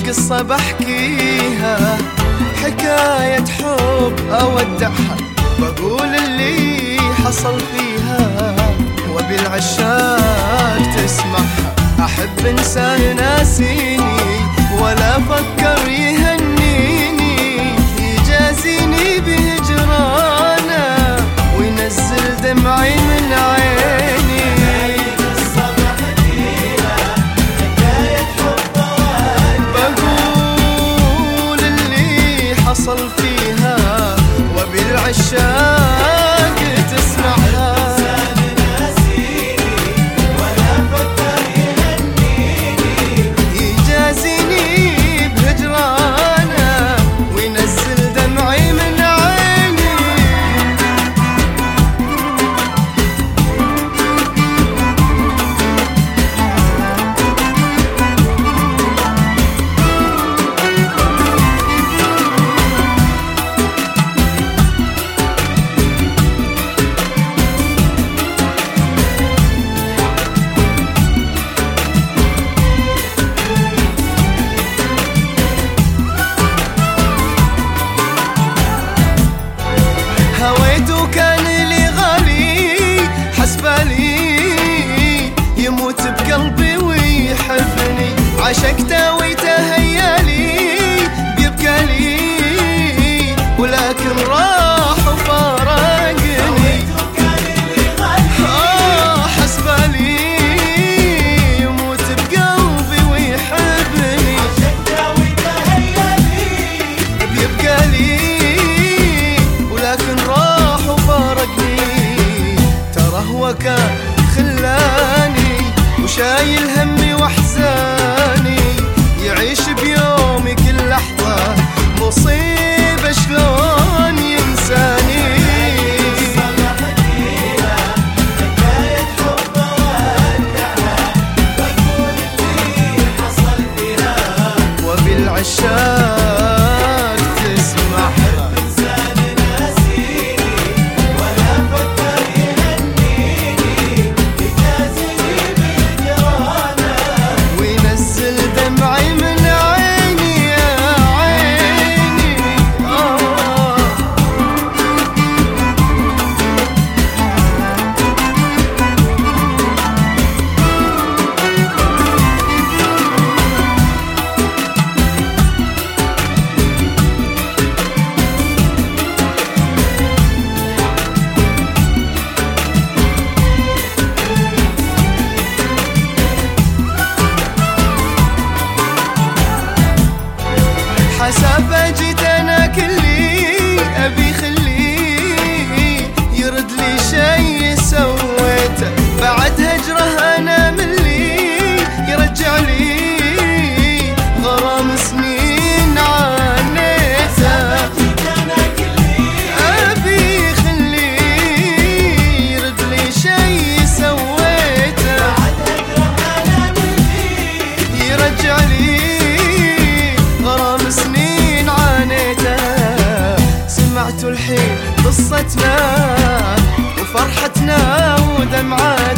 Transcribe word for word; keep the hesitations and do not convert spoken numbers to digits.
قصة بحكيها، حكاية حب أودعها، بقول اللي حصل فيها وبالعشاق تسمعها. أحب إنسان ناسيني ولا فكر يهنيني، يجازيني بهجرانه وينزل دمعي من عيني. بقول اللي حصل فيها وبالعشاق تسمعها. هويته كان لي غالي، حسبالي يموت بقلبي ويحبني، عشقته ويتهيالي بيبقى لي ولكن راح وفارقني. آه حسبالي يموت بقلبي ويحبني، بيبقى لي لكن راح وفارقني. ترى هو كان خلاني وشايل همي واحزاني، يعيش بيومي كل لحظة مصيبة شلون ينساني. وبالعشاق تسمعها. حسب جيت انا كلي ابي خليه يرد لي شي سويته، بعد هجره انا ملي يرجع لي غرام سنين عانيته. ابي خليه يرد لي شي سويته، يرجع لي سنين عانيته. سمعتوا الحين قصتنا وفرحتنا ودمعات